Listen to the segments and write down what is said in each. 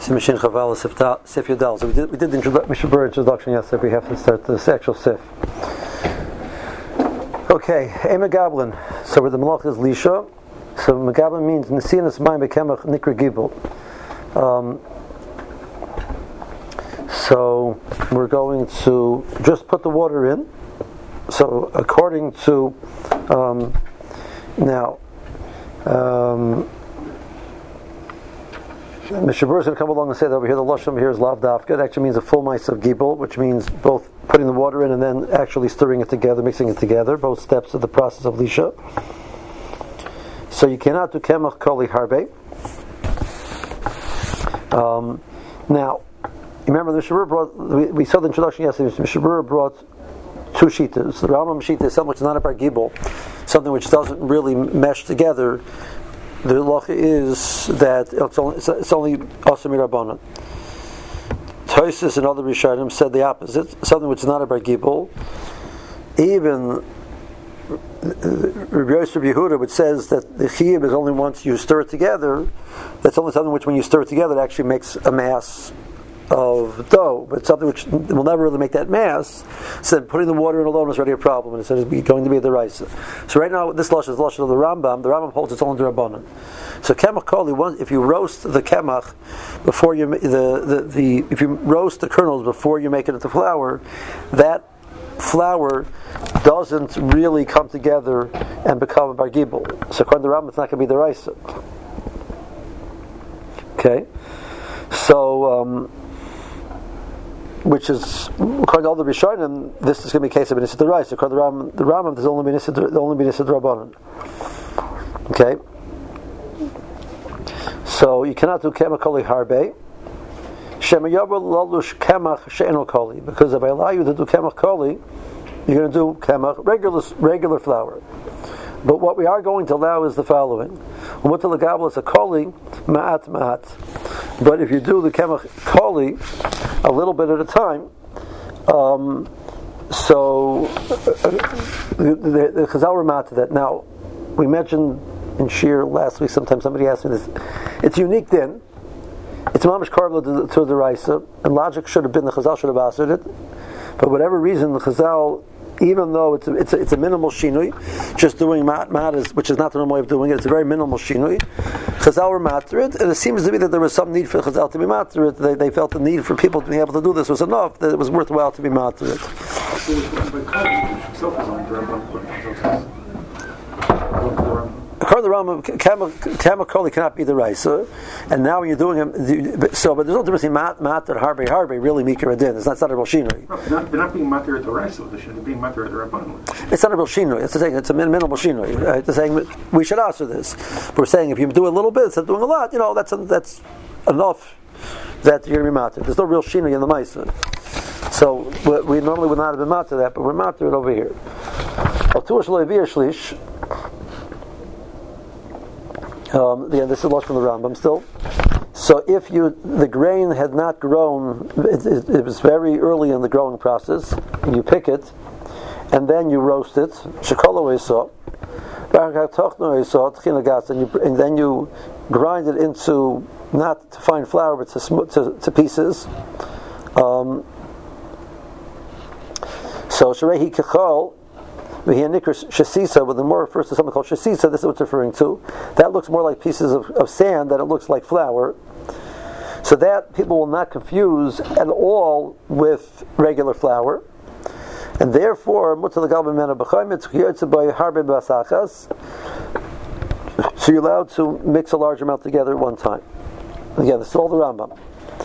Simishin Chavala Sif Yadal. So we did the Mishabur introduction yesterday. We have to start the actual Sif. Okay, Ema Gablin. So where the Malach is Lisha. So Megablin means Nesinas Mai Mekemach Nikra Gibel. So we're going to just put the water in. So according to now. Mishabur is going to come along and say that over here the lashon here is lav dafka. It actually means a full mice of gibel, which means both putting the water in and then actually stirring it together, mixing it together, both steps of the process of lisha. So you cannot do kemach koli harbe. Now, remember the Mishabur brought. We saw the introduction yesterday. Mishabur brought two shitas. The Rambam shita is something which is not a bar gibel, something which doesn't really mesh together. The halacha is that it's only Asami Rabbanan. Tosis and other Rishonim said the opposite, something which is not a bar gibel. Even Rabbi Yosef Yehuda, which says that the chiyuv is only once you stir it together. That's only something which, when you stir it together, it actually makes a mass of dough, but something which will never really make that mass. So putting the water in alone is already a problem, and it says it's going to be the rice. So right now, this lashon is the lashon of the Rambam. The Rambam holds it's only the Rabbanan. So kemach koli, if you roast the kemach before you if you roast the kernels before you make it into flour, that flour doesn't really come together and become a bar gibel. So according to the Rambam, it's not going to be the rice. Okay, so. Which is, according to all the Rishonim, this is going to be a case of B'nisad D'Oraisa. According to the Rambam, there's only B'nisad D'Rabbanan. Okay? So, you cannot do Kemach Koli Harbe. Shema Yavar Lalush Kemach She'eno Koli. Because if I allow you to do Kemach Koli, you're going to do Kemach, regular flour. But what we are going to allow is the following. Umutal Gabel is a Koli, Ma'at Ma'at. But if you do the Kemach Koli a little bit at a time, so the Chazal were mad to that. Now, we mentioned in Shir last week, sometimes somebody asked me this, it's unique then, it's mamish karvla to the Raisa, and logic should have been the Chazal should have answered it, but whatever reason the Chazal, even though it's a minimal shinui, just doing mat which is not the normal way of doing it, it's a very minimal shinui. Chazal were matter it, and it seems to be that there was some need for Chazal to be matter it. They felt the need for people to be able to do this was enough, that it was worthwhile to be matter it. According to the Rambam, Kemach Koli cannot be the rice. And now when you're doing them, but there's no difference in mat and harbe really mikra adin. It's not a real shinui. They're not being matter at the rice, they're being matter at the rabbanon. It's not a real shinui. It's a minimal shinui. Right? It's saying we should answer this. But we're saying if you do a little bit instead of doing a lot, that's enough that you're going to be matter. There's no real shinui in the ma'isa. So we normally would not have been matter that, but we're matter it over here. This is lost from the Rambam still. So if the grain had not grown, it was very early in the growing process, you pick it, and then you roast it, and then you grind it into, not to fine flour, but to pieces. So Sharehi Kechal, Shasisa, but the more refers to something called Shasisa, this is what it's referring to. That looks more like pieces of sand than it looks like flour. So that people will not confuse at all with regular flour. And therefore, so you're allowed to mix a large amount together at one time. Again, this is all the Rambam.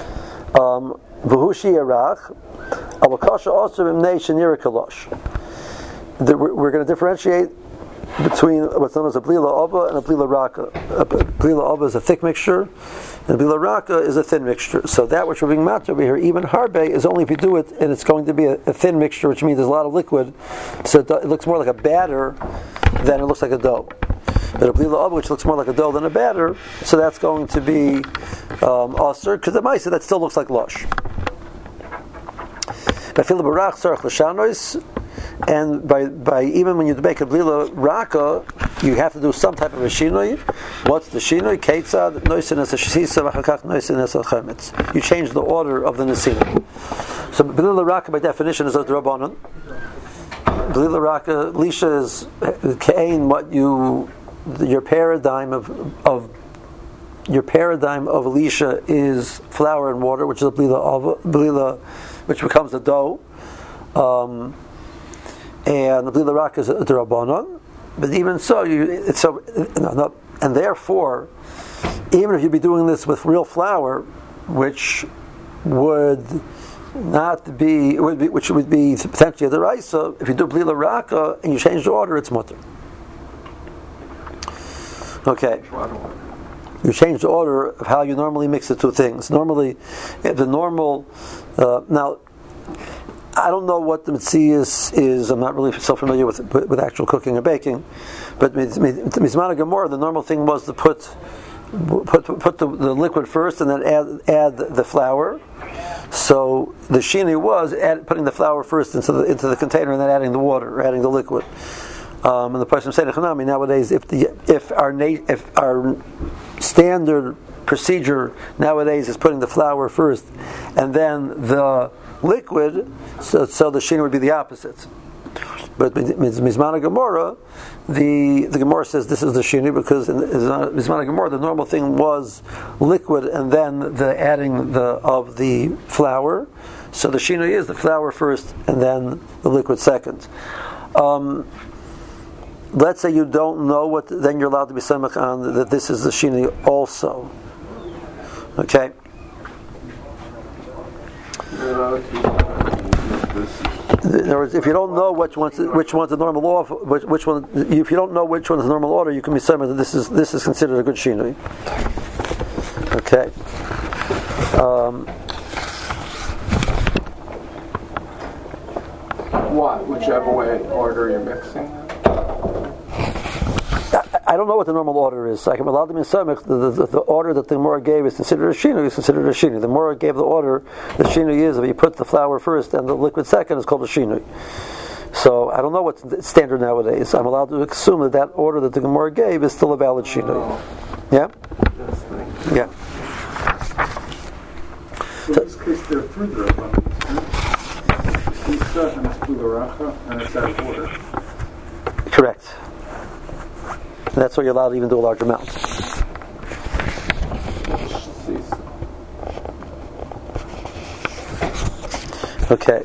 We're going to differentiate between what's known as a blila abba and a blila raka. A blila abba is a thick mixture, and a blila raka is a thin mixture. So that which we're being matter over here, even harbe, is only if you do it, and it's going to be a thin mixture, which means there's a lot of liquid, so it looks more like a batter than it looks like a dough. But a blila abba, which looks more like a dough than a batter, so that's going to be aser, because the ma'isa that still looks like lush. And by even when you make a blila raka, you have to do some type of a shinui. What's the shinui? Keitzad noisin es hashisa v'chakach noisin es chametz. You change the order of the nesina. So B'lila Raka by definition is a drabanan. B'lila Raka lisha is kein what your paradigm of Elisha is flour and water, which is a blila, which becomes a dough, and the blila rak is a drabanan. But even so, and therefore, even if you'd be doing this with real flour, which would be potentially a deraisa, if you do blila raka and you change the order, it's mutter. Okay. You change the order of how you normally mix the two things. Normally, the normal. Now, I don't know what the mitzias is. I'm not really so familiar with actual cooking and baking. But mizman gemara, the normal thing was to put the liquid first and then add the flour. So the shini was putting the flour first into the container and then adding the water, or adding the liquid. And the person said, nowadays, if our standard procedure nowadays is putting the flour first and then the liquid, so the shini would be the opposite. But Mizmana Gemara, the Gemara says this is the shini because in Mizmana Gemara the normal thing was liquid and then the adding of the flour. So the shini is the flour first and then the liquid second. Let's say you don't know what, then you're allowed to be samech on that this is the shini also. Okay. In other words, if you don't know which one's the normal law, if you don't know which one's the normal order, you can be samech that this is considered a good shini. Okay. What? Whichever way order you're mixing. I don't know what the normal order is. I'm allowed to be samech. The order that the Gemara gave is considered a shinu. The Gemara gave the order. The shinu is if you put the flour first and the liquid second is called a shinu. So I don't know what's standard nowadays. I'm allowed to assume that order that the Gemara gave is still a valid shinu. Yeah. Yeah. So in this case, there are three drabanan. Pizza and it's blila and it's out of order. Correct. And that's why you're allowed to even do a large amount. Okay.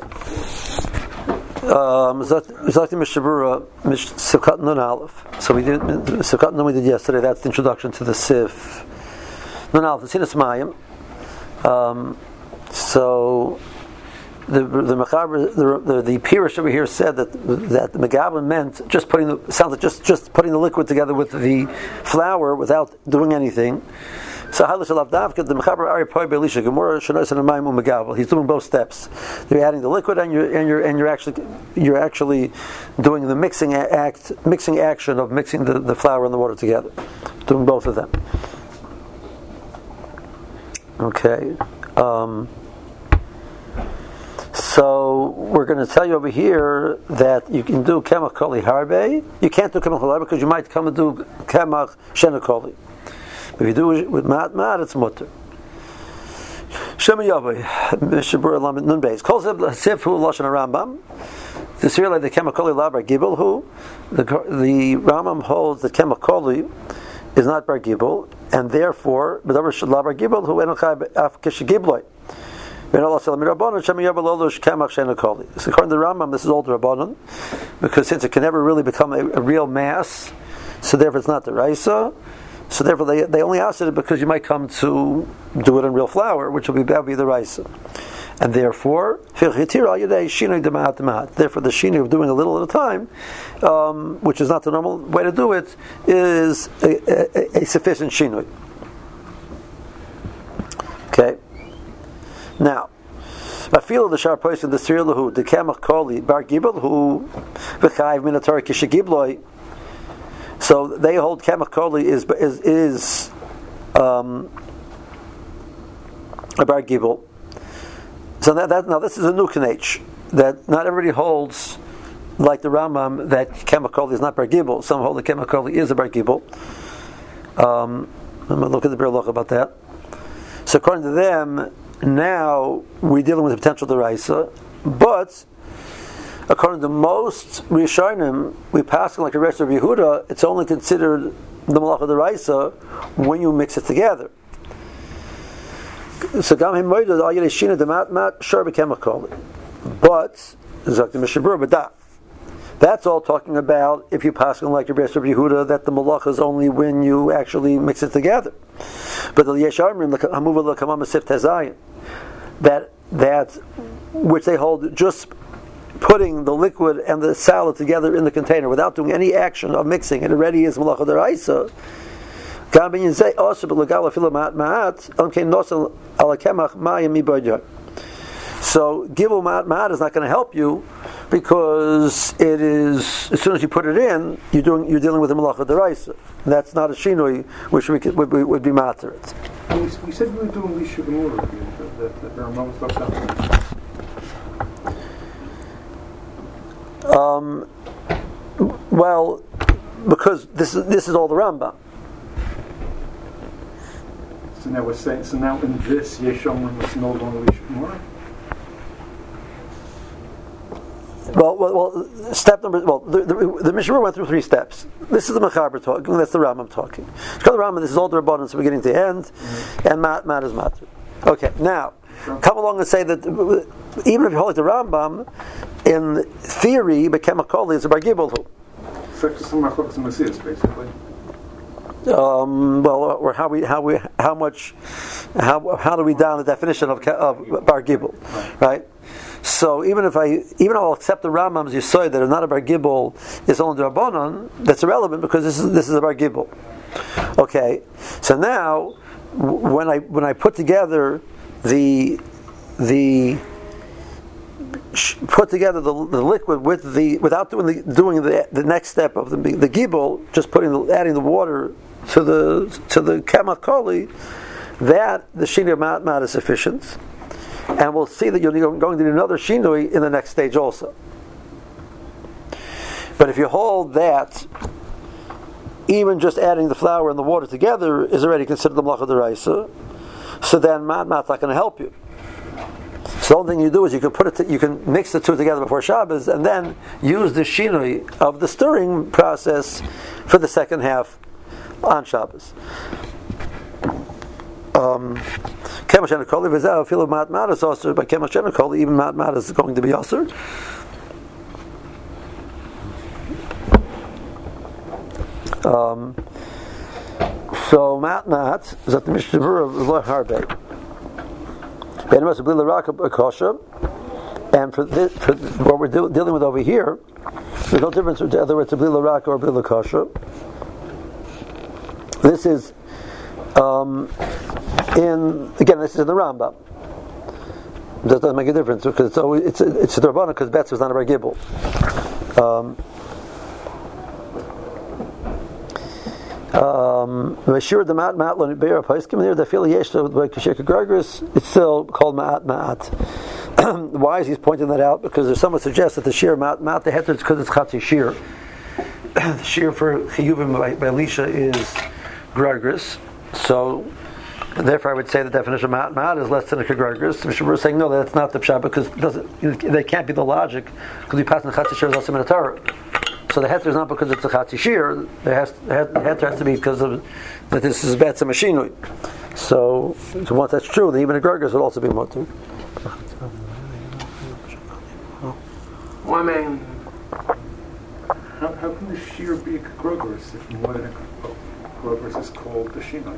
Zakti Mishabura Sivkat Nun Aleph. So we did Sivkat Nun we did yesterday. That's the introduction to the Siv Nun Aleph. The Sinas Mayim. So the Pirish over here said that the Megabin meant just putting just putting the liquid together with the flour without doing anything. So the Mechaber Ari Poi Belisha Gemara Shanois and Mayim Megabel. He's doing both steps. You're adding the liquid and you're actually doing the mixing action of mixing the flour and the water together. Doing both of them. Okay. So we're going to tell you over here that you can do kemach koli harbe. You can't do kemach koli because you might come and do kemach shena koli. If you do it with mat, it's mutter. Shema Yavai, Mishabur Lamed Nun Beis. Kol Siv Hu Lashon Rambam. This here like the kemach koli labar gibel who the Rambam holds that kemach koli is not bar gibel, and therefore b'davar labar gibel who enochai af kishigibloi. So according to the Rambam, this is old Rabbanon, because since it can never really become a real mass, so therefore it's not the Raisa. So therefore they only asked it because you might come to do it in real flour, which will be the Raisa. And therefore, therefore the shini of doing a little at a time, which is not the normal way to do it, is a sufficient shinui. Okay. Now, I feel the sharp person the Sirilahu the Kemach Koli Bar Gibel who v'chayv minator kishagibloi. So they hold Kemach Koli is a Bar Gibel. So that now this is a new Kanech that not everybody holds like the Rambam, that Kemakoli is not Bar Gibel. Some hold that Kemakoli is a Bar Gibel. I'm going to look at the Bir Loch about that. So according to them, now we're dealing with a potential deraisa, but according to most Rishonim, we pass like the rest of Yehuda, it's only considered the Malacha deraisa when you mix it together. So Gam Him Moed Al Yedei Shina Demat Mat Shar B'Kemakoli, but Zok the Mishabur B'Da. That's all talking about if you pass on like the rest of Yehuda that the Malacha is only when you actually mix it together. But the Yesharim Hamuva L'Kamam Asif Tezayin, that which they hold just putting the liquid and the salad together in the container without doing any action of mixing, it already is Malacha Deraisa. So Gibul Ma'at is not going to help you because it is, as soon as you put it in, you're dealing with the Malacha Deraisa. That's not a Shinui which would be Mater. We said we were doing Lisha Gemura, that the Rambam was talking about. Well, because this is all the Rambam. So now we're saying, now in this Yeshomrim is no longer Lisha Gemura? Well, step number. Well, the Mishnah went through 3 steps. This is the Mechaber talking. That's the Rambam talking. Because the Rambam, this is all the Rabbanan, so beginning to end, and Mat is Matur. Okay, now come along and say that even if you hold like the Rambam, in theory, Bekemakoli is a Bar Gibel. So it's some Machlokas Messias, basically. Well, or how do we down the definition of Bar Gibel, right? So even I'll accept the Rambam's Yesod that are not a Bar Gibel is only the Rabbanon, that's irrelevant because this is a Bar Gibel. Okay, so now when I put together the liquid without doing the next step of the Gibel, just adding the water to the Kemakoli, that the Shinui Mat is sufficient. And we'll see that you're going to do another Shinui in the next stage also. But if you hold that, even just adding the flour and the water together is already considered the Malacha Deraisa, so then Mat's not going to help you. So the only thing you do is you can mix the two together before Shabbos and then use the Shinui of the stirring process for the second half on Shabbos. Even Mat is going to be also. So Mat is at the Mishnah of Lo Harbe. And for what we're dealing with over here, there's no difference whether it's a Bli Laraka or Bli Lakasha. This is this is in the Rambam. It doesn't make a difference because it's a Rabbanah because Betz is not a Bar Gibel. It's still called Ma'at. Why is he pointing that out? Because there's someone suggests that the shear Ma'at the heter is because it's Chatzi shear. The shear for Chiyuvim by Elisha is Gragris. So therefore I would say the definition of Ma'at is less than a Gragris. We're saying no, that's not the Pshat because they can't be the logic because we pass in the Chatzi shear is also in the Torah. So the heter is not because it's a Chatzi shear. The heter has to be because of that this is Betz Mashinui. So once that's true, then even a Gragris would also be Motu. Well, I mean, how can the shear be a Grogris if more than a Grogris is called the Shinui?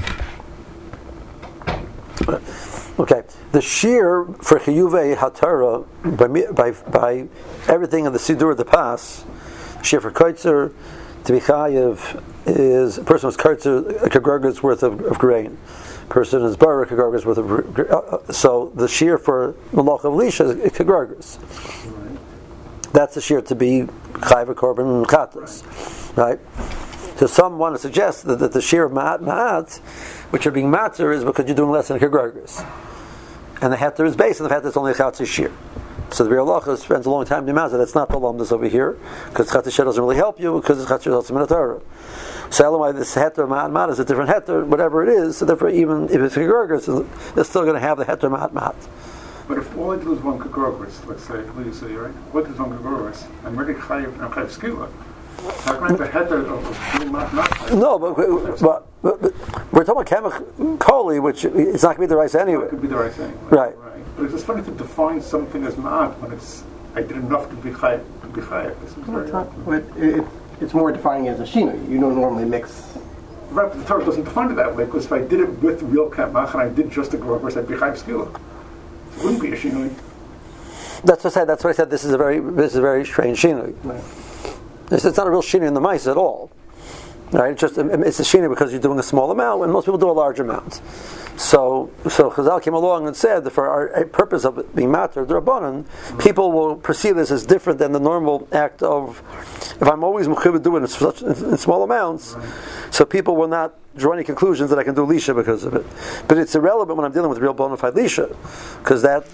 Okay, the shear for Chiyuvei Hatara by everything in the Sidur of the Pas, shear for Kaitzer to be Chayiv is a person who's Kaitzer a Kagorgas worth of grain. Person is Barak a Kagorgas worth of so the shear for Malach of Lisha is Kagorgas. That's the shear to be Chayiv Korban Chatas, right? So some want to suggest that the shear of Ma'at, which are being matter, is because you're doing less than a Kagorgas. And the heter is based on the fact that it's only a Chatzi shear. So the Biur Halacha spends a long time in the Mazda. That's not the Lamdas over here, because Chatz Hashem doesn't really help you, because it's Chatz Hashem in the Torah. So Elamai, this heter ma'at is a different heter, whatever it is. So therefore, even if it's Kagurgis, they're still going to have the heter ma'at. But if all I do is one Kagurgis, let's say, right? What is one Kagurgis? I'm already chayiv skila. How can I have the heter of doing ma'at? No, but we're talking about Kemach Koli, which it's not going to be the rice anyway. It could be the rice anyway. Right. But it's just funny to define something as ma'at when I did enough to be chayiv. This is very odd. It's more defining as a shino. You don't normally mix. Right, but the Torah doesn't define it that way, because if I did it with real kemach and I did just a grogros, I'd be chayiv skila. It wouldn't be a shinoi. That's what I said. This is a very strange shinoi. Right. It's not a real shinoi in the mice at all. Right? It's a shinoi because you're doing a small amount, when most people do a large amount. So Chazal came along and said that for our purpose of it being matter d'Rabbanan, people will perceive this as different than the normal act of, if I'm always mechuyev doing it in small amounts, so people will not draw any conclusions that I can do lisha because of it. But it's irrelevant when I'm dealing with real bona fide lisha, because that,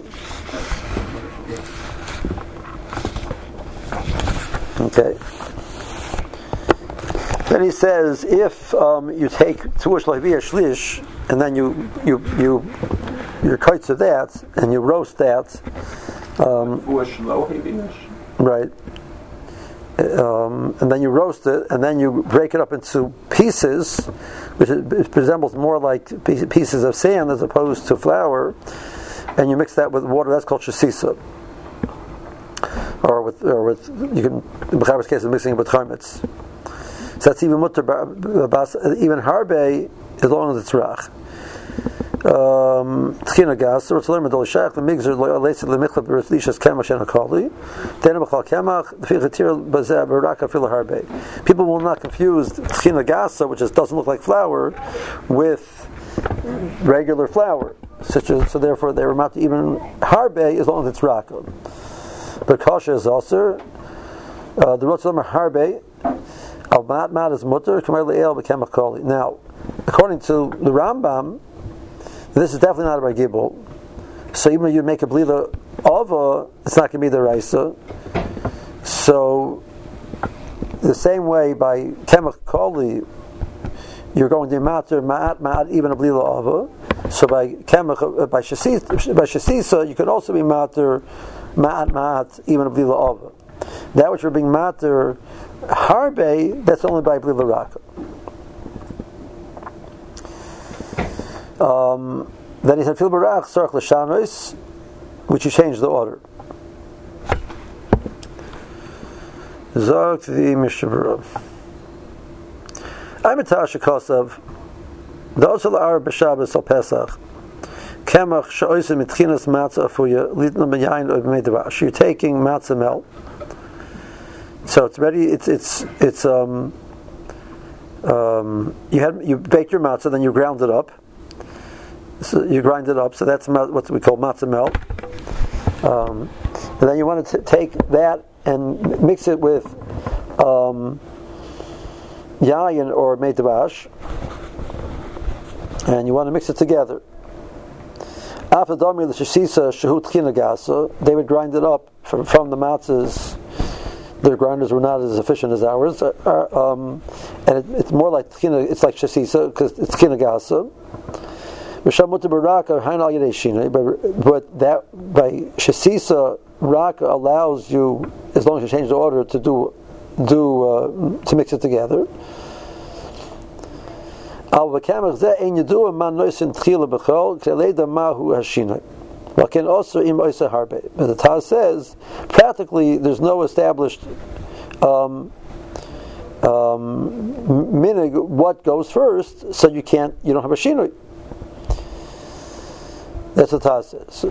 Okay. Then he says, if you take tuah shleiviyah shlish, and then you're kites of that, and you roast that, right? And then you roast it, and then you break it up into pieces, which resembles more like pieces of sand as opposed to flour, and you mix that with water. That's called shasisa. Or with you can, in B'chaber's case, of mixing it with chametz. So that's even mutter, even harbe, as long as it's rach. Tchina gas, or tzolem adol shach, the mixer leitz lemichla b'rislishas kemach shenakali. Then b'chal kemach, the fichatir bazeh b'raka fil harbe. People will not confuse tchina gasa, which doesn't look like flour, with regular flour. So therefore, they were not even harbe as long as it's raka. But kasha is also the rotzolem harbe. Al mat is mutter, kamar le'el b'kemach koli. Now, according to the Rambam, this is definitely not a Gibel. So even if you make a blila ava, it's not going to be the raisa. So the same way by kemach koli, you're going to matter ma'at even a blila ava. So by kemach by shasisa, you could also be matter ma'at even a blila ava. That which you're being matter harbe, that's only by blila raka. Then he said, "Fil barach sarach l'shanois," which you changed the order. Zog the mishabura. I'm a tasha kosav. Those are the Arab b'Shabbos al Pesach. Kemach sha'osim mitchinas matzah afuya litna b'yayin or b'meidrash. You're taking matzah melt. So it's ready. It's you baked your matzah, then you ground it up. So you grind it up. So that's what we call matzah melt. And then you want to take that and mix it with yayin or meitavash, and you want to mix it together. After Domri the Shasisa Shahut Chinagasa, they would grind it up from the matzahs. Their grinders were not as efficient as ours, and it's more like it's like Shasisa because it's Chinagasa. But that by Shasisa Raka allows you, as long as you change the order, to to mix it together. But the Taz says, practically, there's no established minig what goes first, so you don't have a shinoi. That's what Taz says.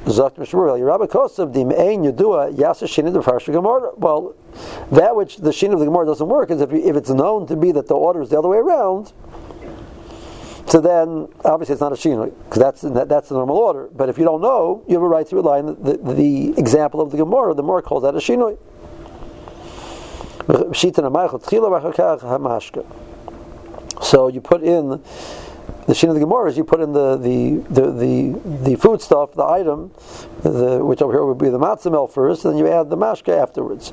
Well, that which the shin of the Gemara doesn't work is if it's known to be that the order is the other way around. So then, obviously, it's not a shinoi because that's the normal order. But if you don't know, you have a right to rely on the example of the Gemara. The Gemara calls that a shinoi. So you put in The shin of the Gemara is you put in the food stuff, the item, which over here would be the matzah mel first, and then you add the mashka afterwards.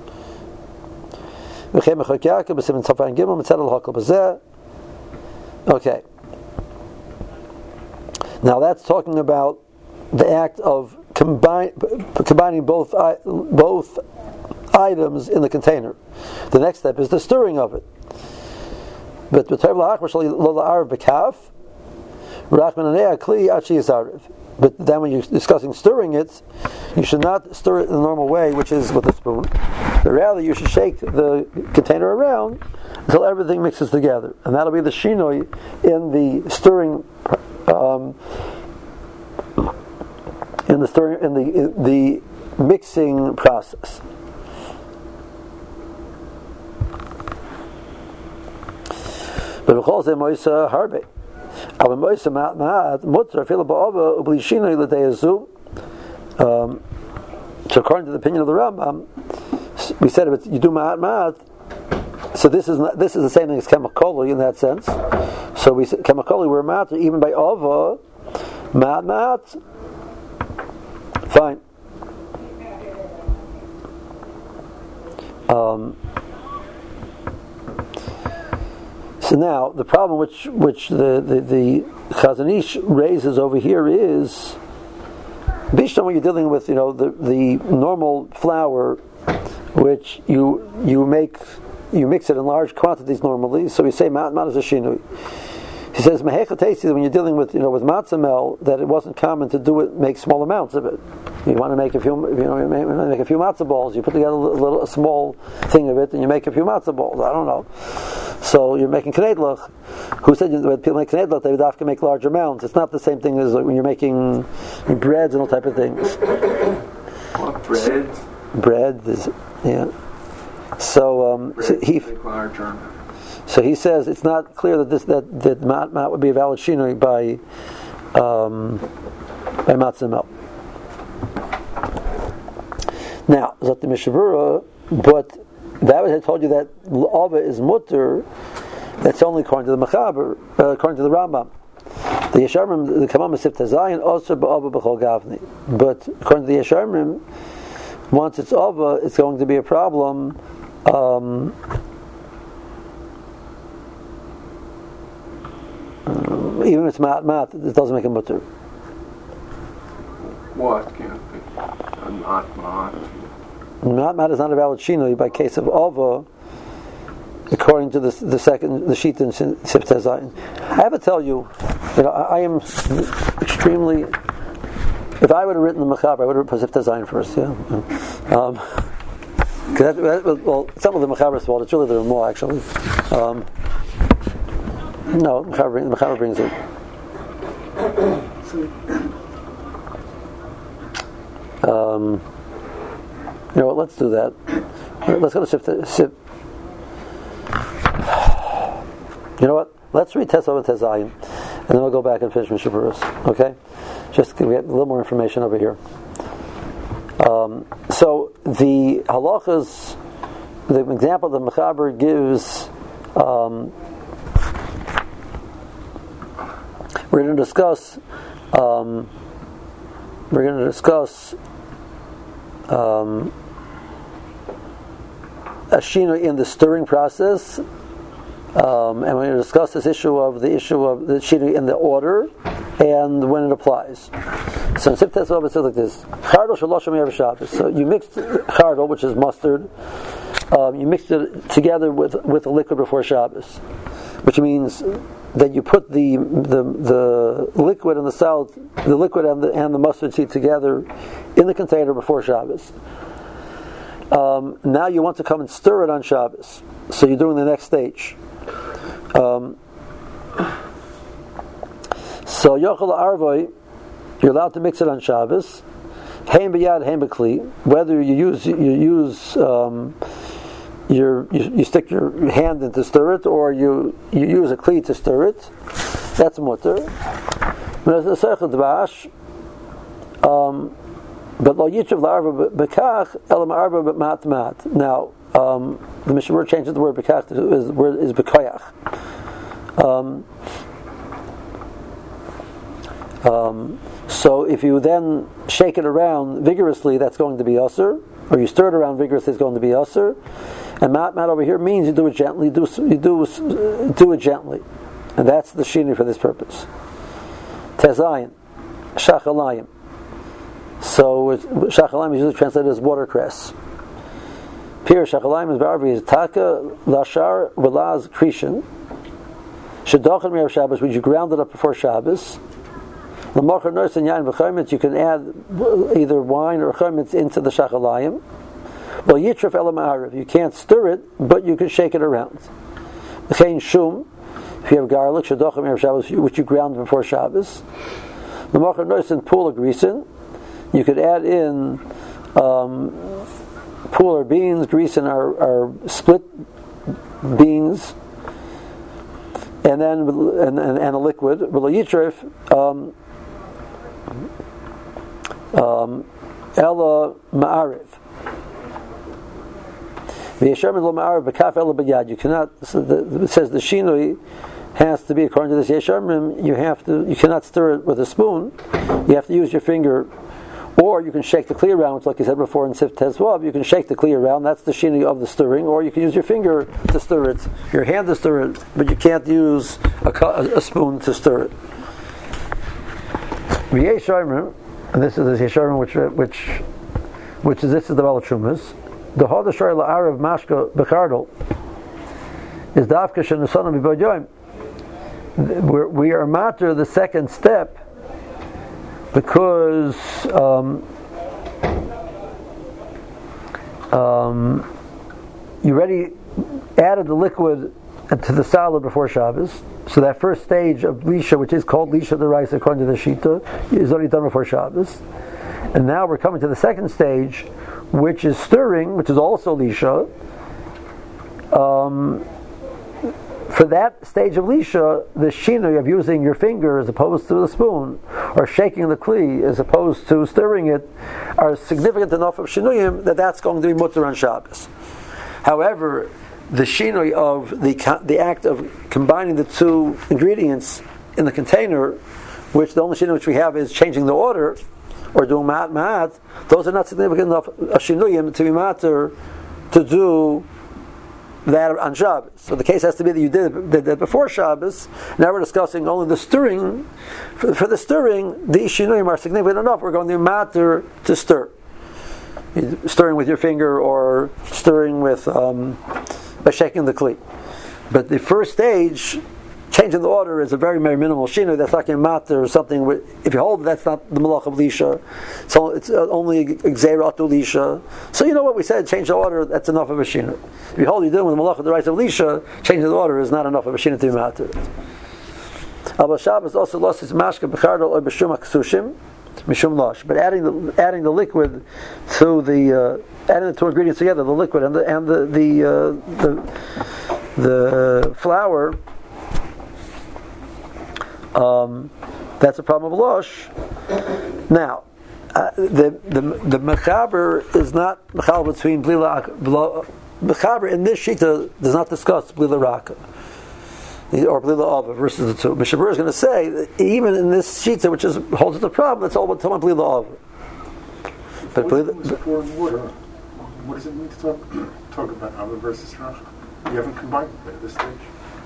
Okay. Now that's talking about the act of combining both items in the container. The next step is the stirring of it. But then when you're discussing stirring it, you should not stir it in the normal way, which is with a spoon. But rather, you should shake the container around until everything mixes together, and that'll be the shinoi in the stirring, in the mixing process. But because moisa harbe, aber moisa ma'at mutter fila ba'ava ubli shinoi l'deyazu. So according to the opinion of the Rambam, we said if you do ma'at, so this is the same thing as kemakoli in that sense. So we said kemakoli we're ma'at even by ava ma'at. Fine. So now the problem which the Chazon Ish raises over here is Bishlam, when you're dealing with the normal flour, which you mix it in large quantities normally. So we say ma'at is a shinui. He says mehecha tasty when you're dealing with with matzah mel, that it wasn't common to make small amounts of it. You want to make a few matzah balls. You put together a small thing of it, and you make a few matzah balls. I don't know. So you're making knedlach. Who said when people make knedlach, they would have to make large amounts? It's not the same thing as when you're making breads and all type of things. What bread? Bread is So So he says it's not clear that mat would be a valid shinui by matzah mel. Now, Zot the Mishabura, but that had told you that ava is mutter. That's only according to the Mechaber, according to the Rambam. The Yesharim, the Kamam Masif Tazayin, also ba'ava b'chol gavni. But according to the Yesharim, once it's ava, it's going to be a problem. Even if it's mat, it doesn't make a mutter. What can't be? Mat is not a valid shinui by case of ava, according to the sheet in Sif Tezayin. I have to tell you, I am extremely. If I would have written the Mechaber, I would have put Sif Tezayin first. Yeah. Well, some of the Mechaber's fault. It's really the Ramah actually. No, the Mechaber brings it. You know what? Let's do that. Let's go to Sif. You know what? Let's read Tesvav and Tezayin, and then we'll go back and finish Mishaburos. Okay? Just to get a little more information over here. So the halachas, the example that Mechaber gives, we're going to discuss a shina in the stirring process, and we're going to discuss the issue of the shina in the order and when it applies. So in Sif Tesvav it says like this: Chardal shaloshim erev Shabbos. So you mixed chardal, which is mustard, you mixed it together with a liquid before Shabbos, which means that you put the liquid and the salt, the liquid and the mustard seed together in the container before Shabbos. Now you want to come and stir it on Shabbos, so you're doing the next stage. So yochel arvoi, you're allowed to mix it on Shabbos. Heim b'yad, heim b'kli. Whether you stick your hand in to stir it, or you use a kli to stir it, that's mutter. But lo yichav la'arva b'kach elam arva b'mat. Now the Mishnah changes the word b'kach to the word is b'koyach. So if you then shake it around vigorously, that's going to be usher, or you stir it around vigorously, it's going to be usher. And mat over here means you do it gently. Do it gently, and that's the shini for this purpose. Tezayin, shachalayim. So shachalayim is usually translated as watercress. Pir shachalayim is ba'arvi is taka lashar velaz krishin. Shadochan mirav Shabbos, which you ground it up before Shabbos. L'mocher nors and yain v'chaymitz, you can add either wine or chaymitz into the shachalayim. Well, yitraf elam ma'ariv, you can't stir it, but you can shake it around. V'chein shum, if you have garlic, shadochan mirav Shabbos, which you ground before Shabbos. L'mocher nors and pula grisin, you could add in pula or beans. Grisin are split beans. And then and a liquid. Yitrif ella ma'ariv. V'yesharmin lo ma'ariv b'kaf ella b'yad. You cannot. It says the shinui has to be according to this yesharmin. You cannot stir it with a spoon. You have to use your finger. Or you can shake the kli around, which, like I said before in Sif Tezvav, you can shake the kli around. That's the shini of the stirring. Or you can use your finger to stir it, your hand to stir it, but you can't use a spoon to stir it. V'yesharmin, and this is the yesharmin which is this is the Baal Shumas. The hodashar la'arav mashka b'chardol is dafka shenusanam b'bodyom. We are matter the second step. Because you already added the liquid to the salad before Shabbos, so that first stage of lisha, which is called lisha the rice according to the shita, is already done before Shabbos. And now we're coming to the second stage, which is stirring, which is also lisha. For that stage of lisha, the shinui of using your finger as opposed to the spoon, or shaking the kli as opposed to stirring it, are significant enough of shinuyim that that's going to be mutter on Shabbos. However, the shinui of the act of combining the two ingredients in the container, which the only shinui which we have is changing the order, or doing ma'at, those are not significant enough of shinuyim to be matter to do that on Shabbos. So the case has to be that you did that before Shabbos. Now we're discussing only the stirring. For the stirring, the shinuyim are significant enough. We're going to matter to stir. Stirring with your finger or stirring with by shaking the kli. But the first stage, changing the order, is a very, very minimal shinui. That's not going to matter or something. If you hold it, that's not the malach of lisha. So it's only gzeira atu lisha. So you know what we said, change the order, that's enough of a shinui. If you hold you're doing with the malach of the rice of lisha, changing the order is not enough of a shinui to be matter. Abba Shabbos also lost his mashka b'chardol or b'shum aksushim mishum losh. But adding the liquid to the adding the two ingredients together, the liquid and the flour. That's a problem of losh. Now, the mechaber is not mechaber between blila. Mechaber in this shita does not discuss blila raka or blila ava versus the two. Mishabur is going to say that even in this shita, which holds the problem, it's all about talking about blila ava. But pouring water. What does it mean to talk about ava versus raka? You haven't combined it at this stage.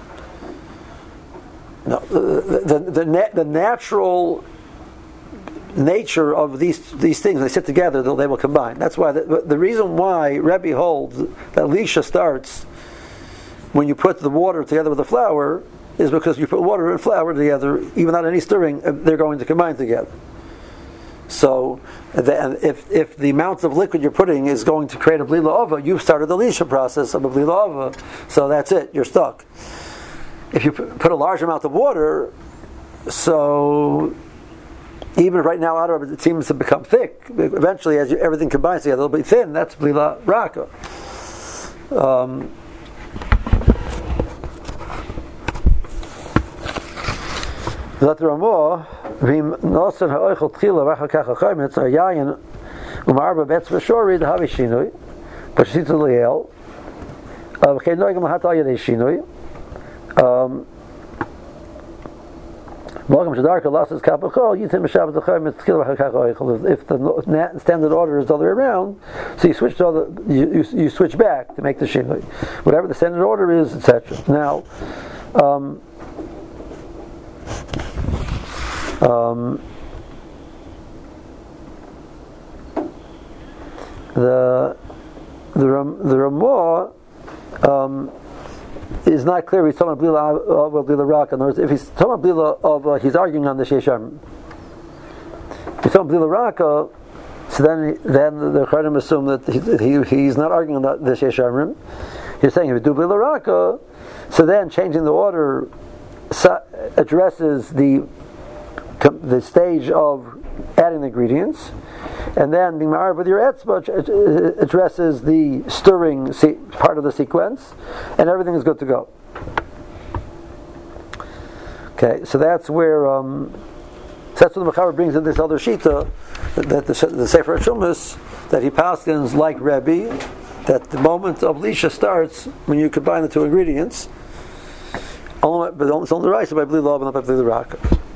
No, the natural nature of these things, they sit together, they will combine. That's why the reason why Rebbe holds that lisha starts when you put the water together with the flour is because you put water and flour together, even without any stirring, they're going to combine together. So, if the amount of liquid you're putting is going to create a blila ava, you've started the lisha process of a blila ava, so that's it, you're stuck. If you put a large amount of water, so even right now out of it seems to become thick. Eventually, as everything combines together, it'll be thin. That's blila raka. Zat Ramah, v'im nosen ha'oichel tchila v'achal kach ha'chaymitz ha'yayin u'ma'arba betz v'shori d'havi shinui b'shitzu li'el v'chein noigam ha'tal yadei shinui Welcome to Darka Lasses Kapachol, Yitim Shabbat Zachayim Tzkil. If the standard order is the other way around, so you switch you switch back to make the shinui. Whatever the standard order is, etc. Now, the Ramah is not clear. He's talking about Blila Raka. In other words, if he's talking about Blila of, he's arguing on the Shesham. If he's talking about Blila Raka, so then the Charim assume that he's not arguing on the Shesham. He's saying if you do Blila Raka, so then changing the order addresses the stage of adding the ingredients, and then being ma'arif with your etzba addresses the stirring part of the sequence, and everything is good to go. Okay, so that's where that's when the Mechaber brings in this other shita that the Sefer Shumas that he paskins like Rebbe, that the moment of lisha starts when you combine the two ingredients. It's only right by Bli Law, but not by Bli Raka.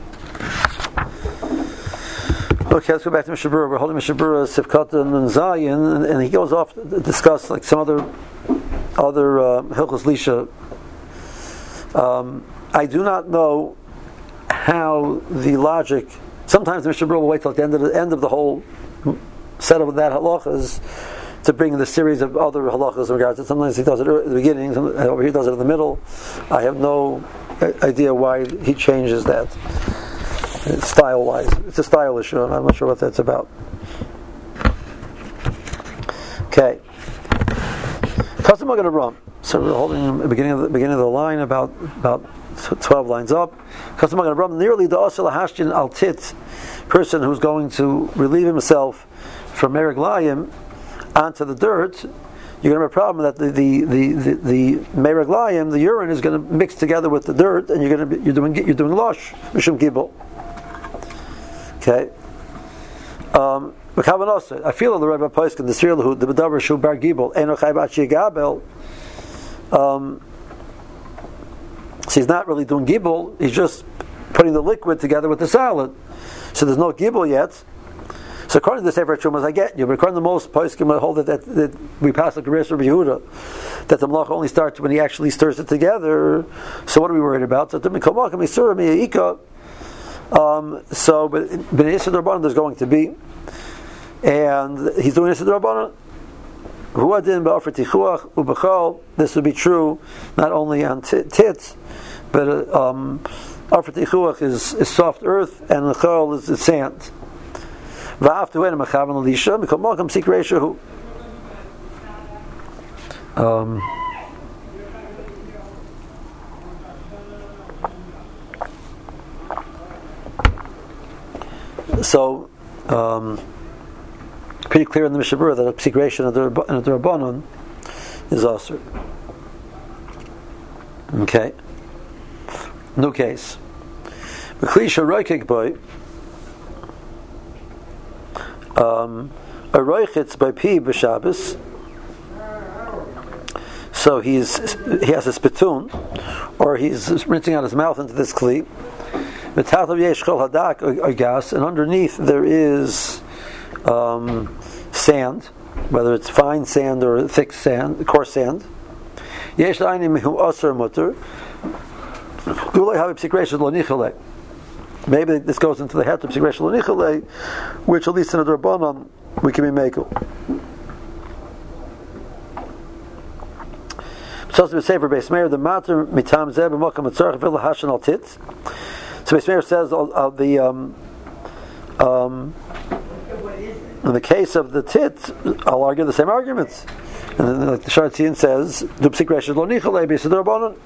Okay, let's go back to Mishabura. We're holding Mishabura, Sivkatan, and Zayin, and he goes off to discuss like some other Hilchos Lisha. I do not know how the logic. Sometimes Mishabura will wait till the end of the whole set of that halachas to bring the series of other halachas in regards to. Sometimes he does it at the beginning, over here he does it in the middle. I have no idea why he changes that. Style-wise, it's a style issue, and I'm not sure what that's about. Okay, Custom going to run. So we're holding the beginning of the line, about 12 lines up. Custom going to run nearly the Osel Hashtin Al Tit person who's going to relieve himself from Meriglayim onto the dirt. You're going to have a problem that the Meriglayim, the urine, is going to mix together with the dirt, and you're doing losh mishum gibel. Okay. I feel the Rebbe Poiskin, the Sril who the Bedavar Shu Bar Gibel, Enochai Bachi Gabel. So he's not really doing Gibel, he's just putting the liquid together with the salad. So there's no Gibel yet. So according to the Sefer Chumas, I get you, but according to most Poiskin, I hold that we pass the Geras Rabbi Yehuda, that the Malach only starts when he actually stirs it together. So what are we worried about? So so, but B'nai Yisrael Rabbanan there's going to be, and he's doing Yisrael Rabbanan. Huadin ba'afar tichuach ubachal. This would be true not only on tits, but afar tichuach is soft earth, and l'chol is sand. Va'aftu en mechavan l'lisha mikol malkam sik reishahu. So, pretty clear in the Mishabura that a psikration of the Rabbanon is also. Okay. No case. B'klisha roikik boy. A roichitz by pi b'Shabbos. So he has a spittoon, or he's rinsing out his mouth into this kli. And underneath there is sand, whether it's fine sand or thick sand, coarse sand. Maybe this goes into the heter psikration lo nichale, which at least in a Rabbanan we can be mekel. So to say for Beis Meir, the matter mitam zeh b'makam atzarich v'la hashan al tit. So Beis Meir says in the case of the tit, I'll argue the same arguments. And then, like the Sharatzian says, "Du psikreshes lo nichale b'sidur rabbanon."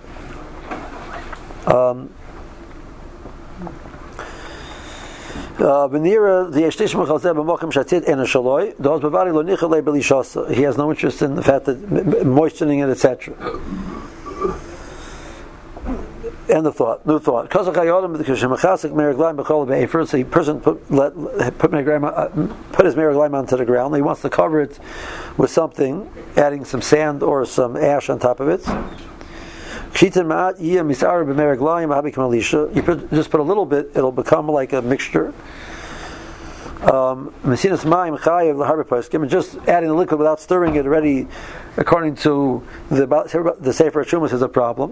Benira the yeshtish mechalzeh b'mokim shatit ena shaloi. Those bevari lo nichale b'lishasa. He has no interest in the fact that moistening it, etc. End of thought. New thought. So a person put his meriglaim onto the ground. He wants to cover it with something, adding some sand or some ash on top of it. You just put a little bit, it'll become like a mixture. Just adding the liquid without stirring it already, according to the Sefer Shumas, is a problem.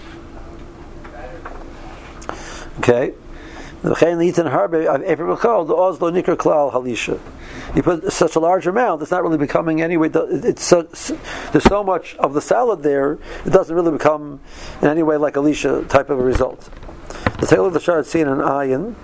Okay. You put such a large amount, it's not really becoming anyway. There's so much of the salad there, it doesn't really become in any way like a lisha type of a result. The tail of the shard seen an ayin.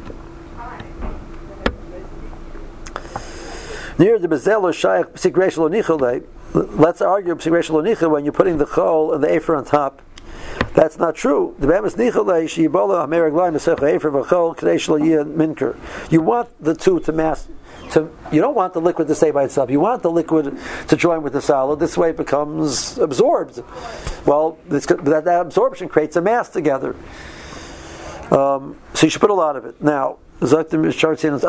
Near the bezel shaykh psikresh lo nichole. Let's argue psikresh lo nichole when you're putting the chol and the afer on top. That's not true. The bemis nichole shibola ameraglaim mesech afer v'chol kreish lo yeh minker. You want the two to mass. You don't want the liquid to stay by itself. You want the liquid to join with the salad. This way it becomes absorbed. Well, that absorption creates a mass together. So you should put a lot of it. Now, let me finish. I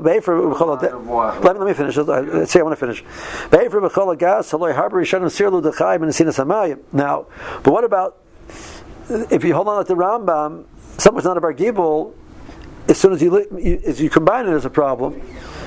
want to finish. Now, but what about if you hold on at the Rambam? Something's not a bar gibel. As soon as you combine it, there's a problem.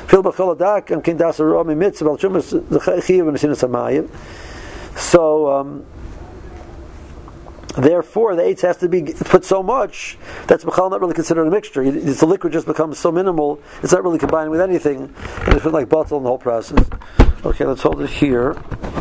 So therefore, the eitz has to be put so much that's not really considered a mixture. The liquid just becomes so minimal; it's not really combining with anything, and it's like bottle in the whole process. Okay, let's hold it here.